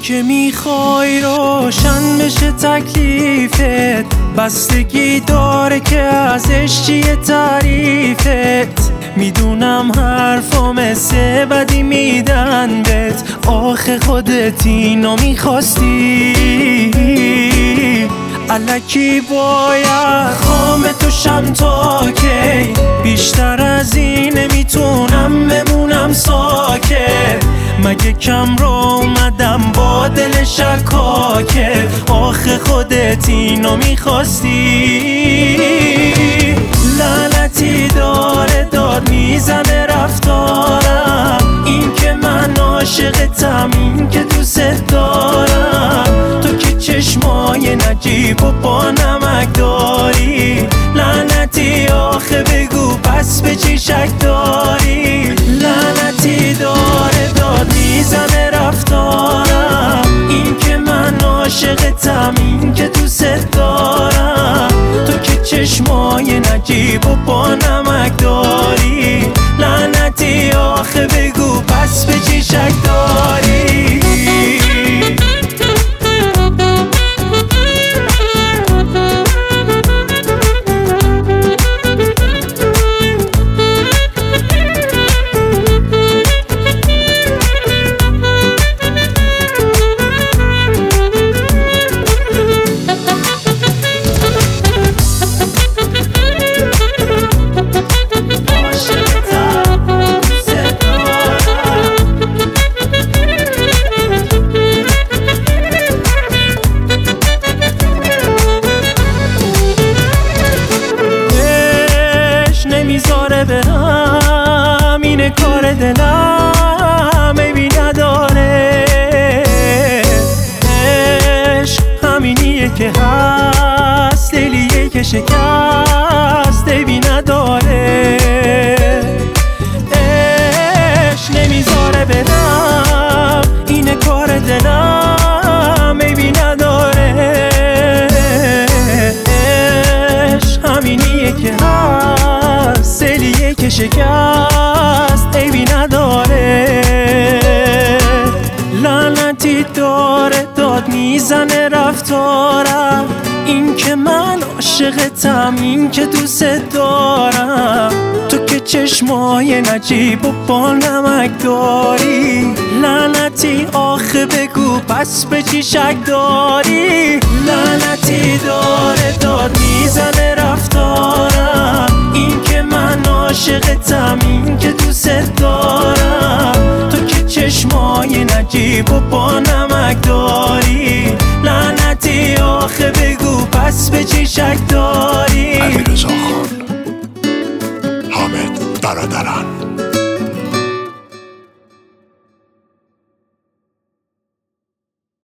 که میخوای روشن بشه تکلیفت، بستگی داره که ازش چیه تعریفت. میدونم حرفا مثل بدی میدن بهت، آخه خودت اینو میخواستی. الکی باید خام توشم تا کی، بیشتر از این نمیتونم بمونم ساکت. مگه کم رو اومدم با دل شکاکه، آخه خودت اینو میخواستی. لعنتی داره داد میزنه رفتارم، این که من عاشقتم، این که دوست دارم. تو که چشمای نجیب و با نمک داری، لعنتی آخه بگو پس به چی شک داری. لعنتی داره داد میزنه رفتارم، این که من عاشقتم، این که دوست دارم. تو که چشمای نجیب و با نمک داری، لعنتی آخه بگو پس به چی شک داری. نمیذاره برم، اینه کار دلم عیبی نداره. عشق همینیه که هست، دلیه که شکست عیبی نداره. عشق نمیذاره برم، اینه کار دلم عیبی نداره. عشق همینیه که هست، سلیه که شکست عیبی نداره. لعنتی داره داد میزنه رفتارم، این که من عاشقتم، این که دوست دارم. تو که چشمای نجیب و با نمک داری، لعنتی آخه بگو پس به چی شک داری. لعنتی داره داد میزنه رفتارم، این که من عاشقتم، این که دوست دارم. تو که چشمای نجیب و با نمک داری، لعنتی آخه بگو پس به چی شک داری. علیرضا خان، حامد برادر.